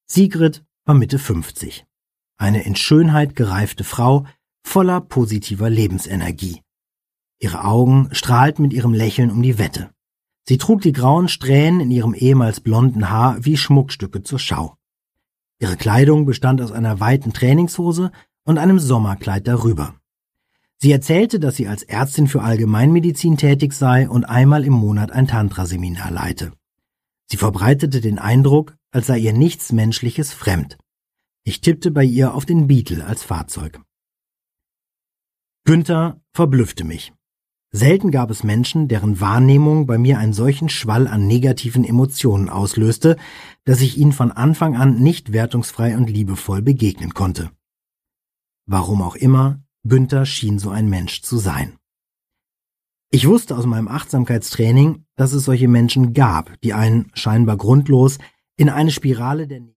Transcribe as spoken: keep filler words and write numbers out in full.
Sigrid war Mitte fünfzig. Eine in Schönheit gereifte Frau, voller positiver Lebensenergie. Ihre Augen strahlten mit ihrem Lächeln um die Wette. Sie trug die grauen Strähnen in ihrem ehemals blonden Haar wie Schmuckstücke zur Schau. Ihre Kleidung bestand aus einer weiten Trainingshose und einem Sommerkleid darüber. Sie erzählte, dass sie als Ärztin für Allgemeinmedizin tätig sei und einmal im Monat ein Tantra-Seminar leite. Sie verbreitete den Eindruck, als sei ihr nichts Menschliches fremd. Ich tippte bei ihr auf den Beetle als Fahrzeug. Günther verblüffte mich. Selten gab es Menschen, deren Wahrnehmung bei mir einen solchen Schwall an negativen Emotionen auslöste, dass ich ihnen von Anfang an nicht wertungsfrei und liebevoll begegnen konnte. Warum auch immer, Günther schien so ein Mensch zu sein. Ich wusste aus meinem Achtsamkeitstraining, dass es solche Menschen gab, die einen scheinbar grundlos in eine Spirale der